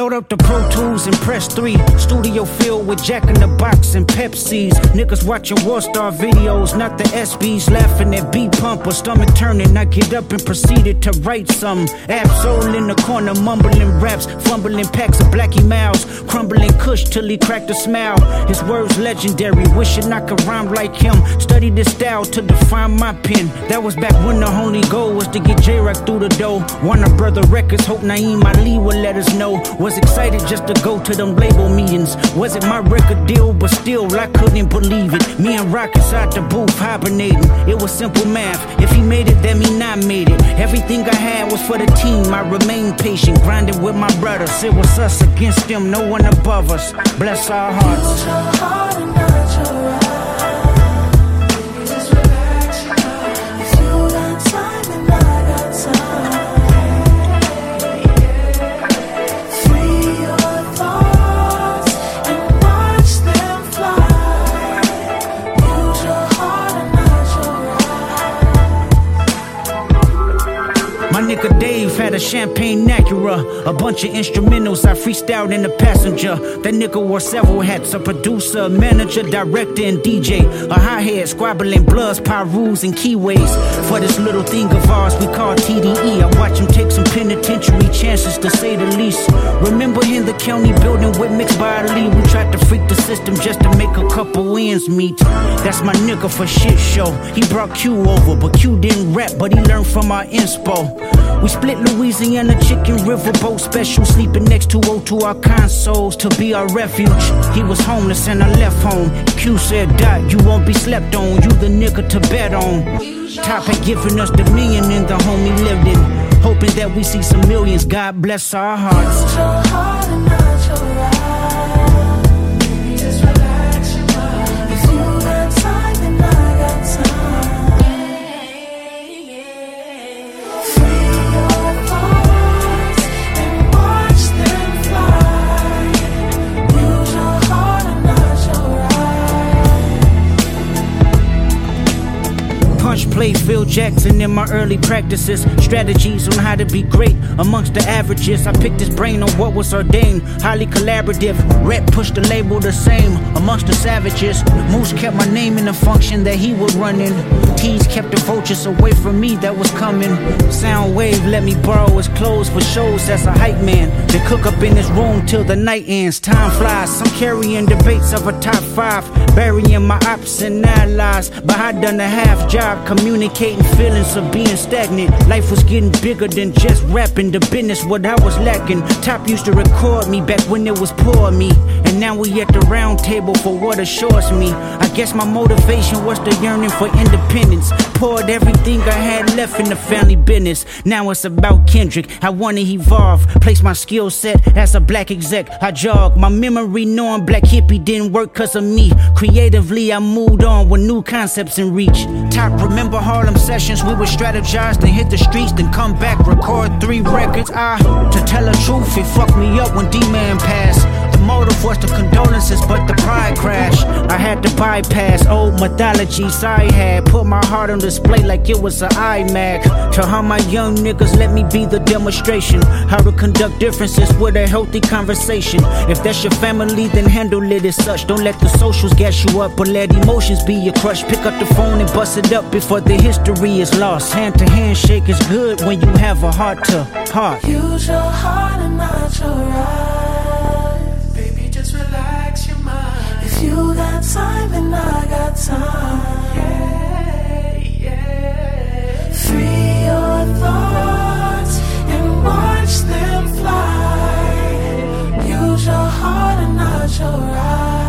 Load up the Pro Tools and press 3. Studio filled with Jack in the Box and Pepsis. Niggas watching Warstar videos, not the SBs. Laughing at B-Pump or stomach turning. I get up and proceeded to write some. Absol in the corner, mumbling raps, fumbling packs of Blackie Mouse, crumbling Kush till he cracked a smile. His words legendary, wishing I could rhyme like him. Studied this style to define my pen. That was back when the only goal was to get J-Rock through the door. Warner Brother Records, hope Naeem Ali would let us know. Was excited just to go to them label meetings. Was it my record deal? But still, I couldn't believe it. Me and Rock inside the booth hibernating. It was simple math. If he made it, that mean I made it. Everything I had was for the team. I remained patient, grinding with my brothers. It was us against them, no one above us. Bless our hearts. Use your heart and not your eyes. Nigga Dave had a champagne Acura, a bunch of instrumentals I freestyled in the passenger. That nigga wore several hats, a producer, manager, director, and DJ. A hi-hat, squabbling bloods, pyrus, and keyways. For this little thing of ours we call TDE, I watch him take some penitentiary chances to say the least. Remember in the county building with Mixed by Ali, we tried to freak the system just to make a couple ends meet. That's my nigga for shit show. He brought Q over, but Q didn't rap, but he learned from our inspo. We split Louisiana chicken riverboat special, sleeping next to O2 our consoles to be our refuge. He was homeless and I left home. Q said, Dot, you won't be slept on, you the nigga to bet on. Top had given us the million in the home he lived in, hoping that we see some millions. God bless our hearts. Use your heart and not your eyes. Baby, just relax your mind. If you got time, then I got time. Play Phil Jackson in my early practices. Strategies on how to be great amongst the averages. I picked his brain on what was ordained. Highly collaborative. Rep pushed the label the same amongst the savages. Moose kept my name in the function that he would run in. Tease kept the vultures away from me that was coming. Soundwave let me borrow his clothes for shows as a hype man. Then cook up in his room till the night ends. Time flies. Some carrying debates of a top 5. Burying my ops and allies. But I done a half job communicating feelings of being stagnant. Life was getting bigger than just rapping. The business what I was lacking. Top used to record me back when it was poor me, and now we at the round table for what assures me. I guess my motivation was the yearning for independence. Poured everything I had left in the family business. Now it's about Kendrick. I wanna evolve, place my skill set as a black exec. I jog my memory knowing Black Hippie didn't work cause of me. Creatively I moved on with new concepts in reach. Top remember Harlem sessions, we would strategize, then hit the streets, then come back, record 3 records. To tell the truth, it fucked me up when D-Man passed. The motive was the condolences, but the pride crashed. I had to bypass old mythologies I had, put my heart on display like it was an iMac. To how my young niggas let me be the demonstration, how to conduct differences with a healthy conversation. If that's your family, then handle it as such. Don't let the socials gas you up, but let emotions be your crush. Pick up the phone and bust it up before the history is lost. Hand to hand shake is good when you have a heart to heart. Use your heart and not your eyes. Baby, just relax your mind. If you got time, then I got time. Yeah, yeah. Free your thoughts and watch them fly. Use your heart and not your eyes.